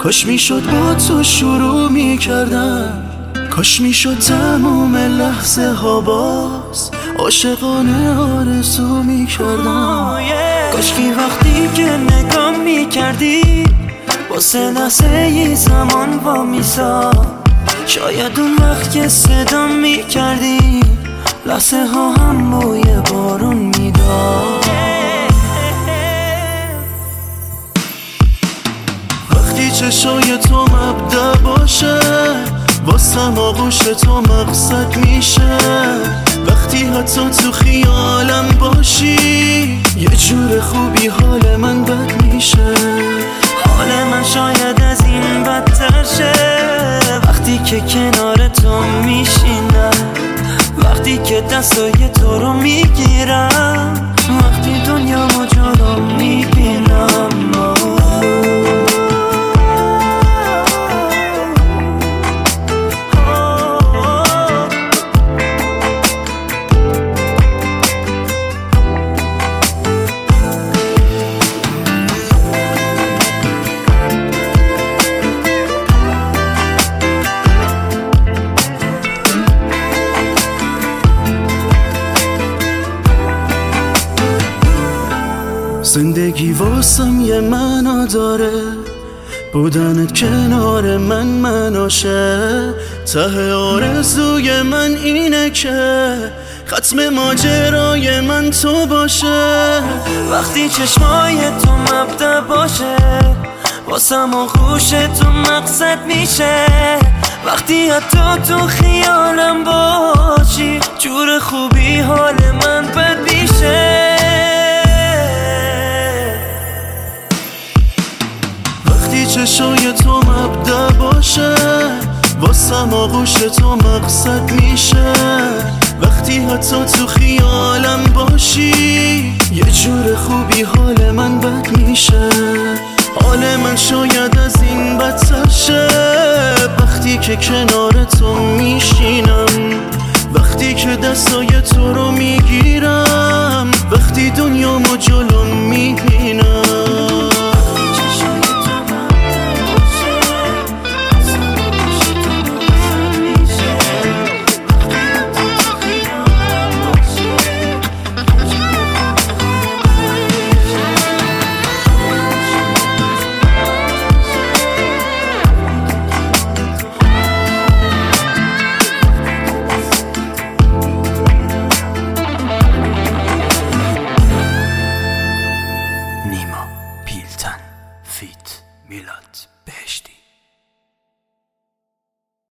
کاش میشد با تو شروع میکردم، کاش میشد تموم لحظه ها باز عاشقانه آرزو میکردم. کاش که وقتی که نگاه میکردی واسه لحظه ای زمان با میساد، شاید اون وقت که صدا میکردی لحظه ها هم بوی بارون میداد. وقتی چشای تو مبدأ باشه واسم آغوش تو مقصد میشه، وقتی حتی تو خیالم باشی یه جور خوبی حال من بد میشه. حال من شاید از این بدتر شه وقتی که کنار تو میشینم، وقتی که دستای تو رو میگیرم، وقتی دنیامو جلو میبینم. زندگی واسم یه معنا داره، بودنت کنار من مناشه، ته آرزوی من اینه که ختم ماجرای من تو باشه. وقتی چشمای تو مبدأ باشه واسم آغوش تو مقصد میشه، وقتی حتی تو خیالم باشی جور خوبی حال من بد میشه. وقتی چشای تو مبدأ باشه واسم آغوش تو مقصد میشه، وقتی حتی تو خیالم باشی یه جور خوبی حال من بد میشه. حال من شاید از این بدتر شه وقتی که کنار تو میشینم، وقتی که دستای تو رو میگیرم، وقتی دنیامو جلو میبینم. نیما پیلتن فیت میلاد.